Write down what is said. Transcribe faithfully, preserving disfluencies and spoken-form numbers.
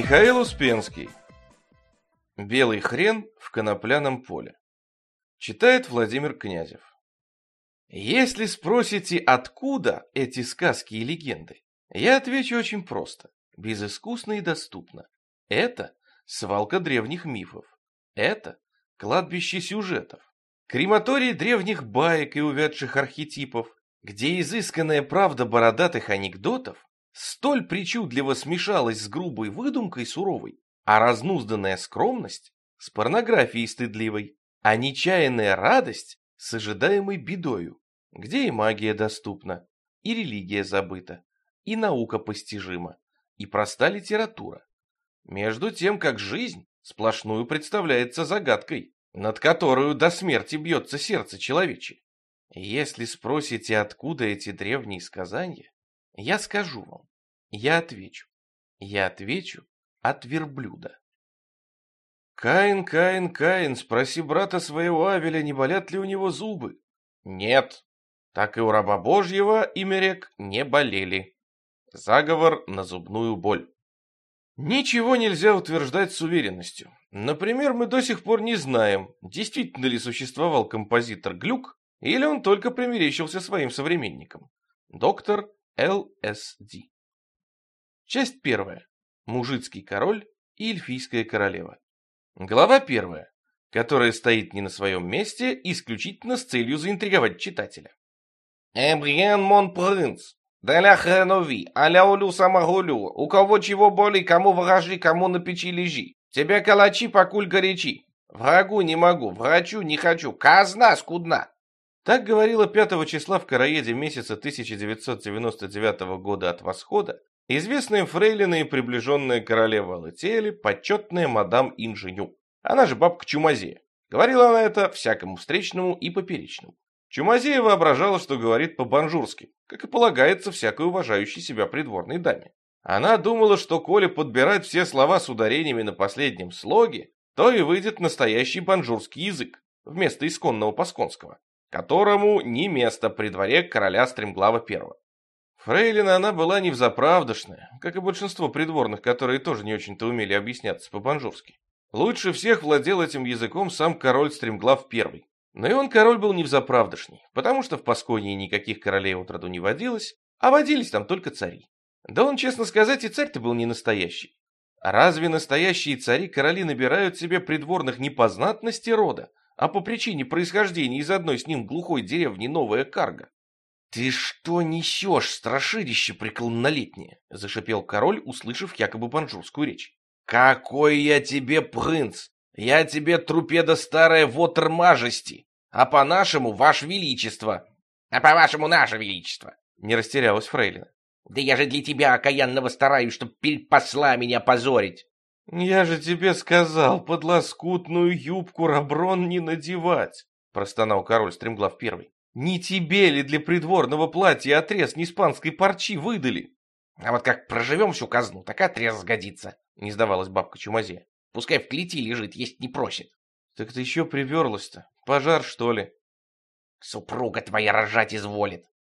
Михаил Успенский. Белый хрен в конопляном поле. Читает Владимир Князев. Если спросите, откуда эти сказки и легенды, я отвечу очень просто, безыскусно и доступно. Это свалка древних мифов. Это кладбище сюжетов. Крематорий древних баек и увядших архетипов, где изысканная правда бородатых анекдотов столь причудливо смешалась с грубой выдумкой суровой, а разнузданная скромность с порнографией стыдливой, а нечаянная радость с ожидаемой бедою, где и магия доступна, и религия забыта, и наука постижима, и проста литература. Между тем, как жизнь сплошную представляется загадкой, над которую до смерти бьется сердце человечье. Если спросите, откуда эти древние сказания, я скажу вам, я отвечу, я отвечу от верблюда. Каин, Каин, Каин, спроси брата своего Авеля, не болят ли у него зубы? Нет, так и у раба Божьего, имя рек, не болели. Заговор на зубную боль. Ничего нельзя утверждать с уверенностью. Например, мы до сих пор не знаем, действительно ли существовал композитор Глюк, или он только примерещился своим современникам. Доктор Л С Д. Часть первая. Мужицкий король и эльфийская королева. Глава первая, которая стоит не на своем месте, исключительно с целью заинтриговать читателя. «Эбриен мон принц, деля хренови, аля улю самогулю, у кого чего боли, кому вражи, кому на печи лежи, тебе калачи, покуль горячи, врагу не могу, врачу не хочу, казна скудна». Так говорила пятого числа в Короеде месяца тысяча девятьсот девяносто девятого года от восхода известная фрейлина и приближенная королева Алатели, почетная мадам Инженю, она же бабка Чумазея. Говорила она это всякому встречному и поперечному. Чумазея воображала, что говорит по-банжурски, как и полагается всякой уважающей себя придворной даме. Она думала, что коли подбирать все слова с ударениями на последнем слоге, то и выйдет настоящий банжурский язык, вместо исконного пасконского, которому не место при дворе короля Стремглава Первого. Фрейлина она была невзаправдошная, как и большинство придворных, которые тоже не очень-то умели объясняться по-банжурски. Лучше всех владел этим языком сам король Стремглав Первый. Но и он король был невзаправдошний, потому что в Пасконии никаких королей отроду не водилось, а водились там только цари. Да он, честно сказать, и царь-то был не настоящий. А разве настоящие цари-короли набирают себе придворных не по знатности рода, а по причине происхождения из одной с ним глухой деревни Новая Карга? «Ты что несешь, страшилище преклоннолетнее?» — зашипел король, услышав якобы банжурскую речь. «Какой я тебе принц! Я тебе трупеда старая вотер мажести, а по-нашему ваше величество!» «А по-вашему наше величество!» — не растерялась фрейлина. «Да я же для тебя, окаянного, стараюсь, чтоб перед посла меня позорить!» «Я же тебе сказал, под лоскутную юбку раброн не надевать!» — простонал король Стремглав Первый. «Не тебе ли для придворного платья отрез испанской парчи выдали?» «А вот как проживем всю казну, так отрез сгодится», — не сдавалась бабка Чумазея. «Пускай в клети лежит, есть не просит». «Так ты еще приверлась-то? Пожар, что ли?» «Супруга твоя рожать изволит».